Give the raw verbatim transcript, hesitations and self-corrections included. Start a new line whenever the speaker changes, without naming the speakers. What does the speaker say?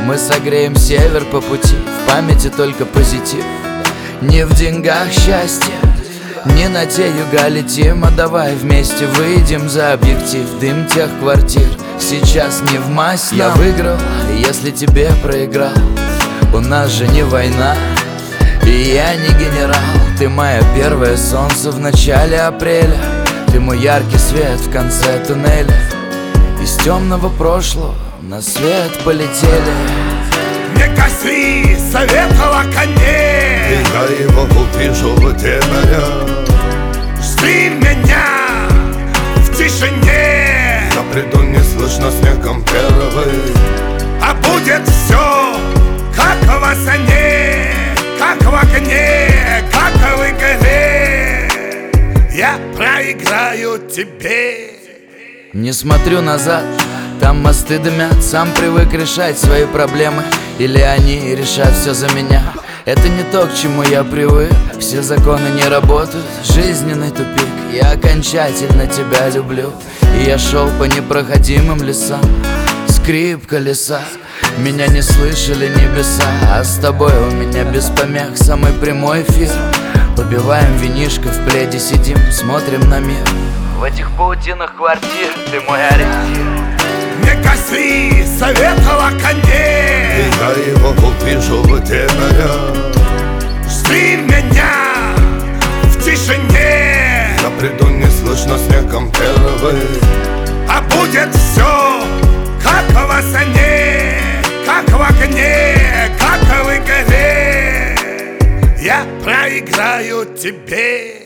Мы согреем север по пути, в памяти только позитив. Не в деньгах счастье, не на те юга летим, а давай вместе выйдем за объектив. Дым тех квартир сейчас не в масть нам. Я выиграл, если тебе проиграл. У нас же не война, и я не генерал. Ты мое первое солнце в начале апреля. Ты мой яркий свет в конце туннеля. Из темного прошлого на свет полетели.
Не коси советова коней,
я его увижу в темноте.
Жди меня в тишине.
Я приду, не слышно снегом первый.
А будет все, как во сне, как в огне, как в игре. Я проиграю тебе.
Не смотрю назад, там мосты дымят. Сам привык решать свои проблемы, или они решат все за меня. Это не то, к чему я привык. Все законы не работают, жизненный тупик. Я окончательно тебя люблю, и я шел по непроходимым лесам. Скрип колеса, меня не слышали небеса. А с тобой у меня без помех самый прямой эфир. Попиваем винишко, в пледе сидим, смотрим на мир. В этих паутинах квартир ты мой ориентир.
Не коси советова коней,
я его увижу в темноте.
Жди меня в тишине.
Я приду, не слышно снегом первый.
А будет все, как во сне, как в огне, как в игре. Я проиграю тебе.